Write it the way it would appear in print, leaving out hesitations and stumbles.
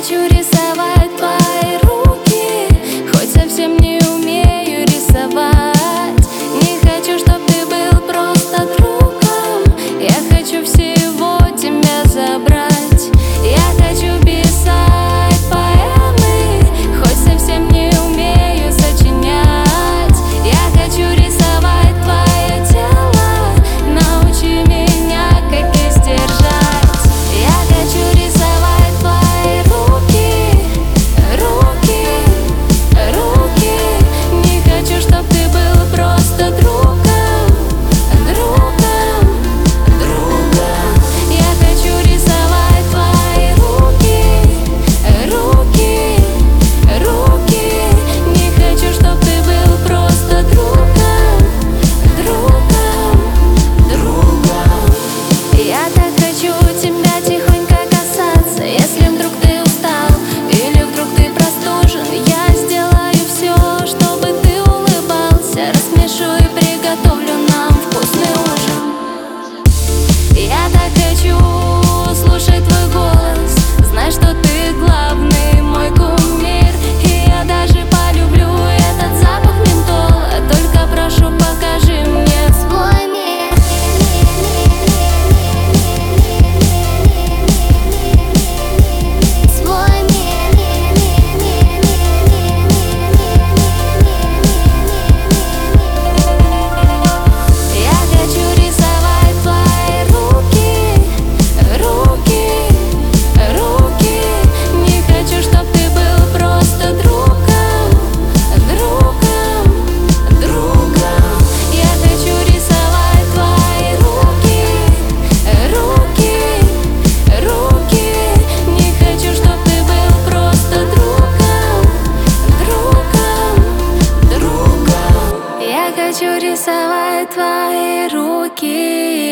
хочу рисовать твои руки, хоть совсем не умею рисовать. Не хочу, чтоб ты был просто другом, я хочу всего тебя забрать. Я хочу писать поэмы, хоть совсем не умею сочинять. Я хочу рисовать твое тело, научи меня, как их сдержать. Я хочу рисовать твои руки, руки, руки. Не хочу, чтоб ты был просто другом, другом, другом. Я хочу рисовать твои руки, руки, руки. Не хочу, чтоб ты был просто другом, другом, другом. Я так хочу тебя тихонько касаться. Если вдруг ты устал или вдруг ты простужен, я сделаю все, чтобы ты улыбался. Рассмешу и приготовлю нам вкусный ужин. Я так хочу слушать твой голос, знать, что ты главный мой кумир. И я даже полюблю этот запах ментола. Только прошу, покажи мне свой мир. Свой мир. Я хочу рисовать твои руки, руки, руки. Не хочу, чтоб ты был просто другом, другом, другом. Я хочу рисовать твои руки, руки, руки. Не хочу, чтоб ты был просто другом, другом, другом. Я хочу рисовать твои руки.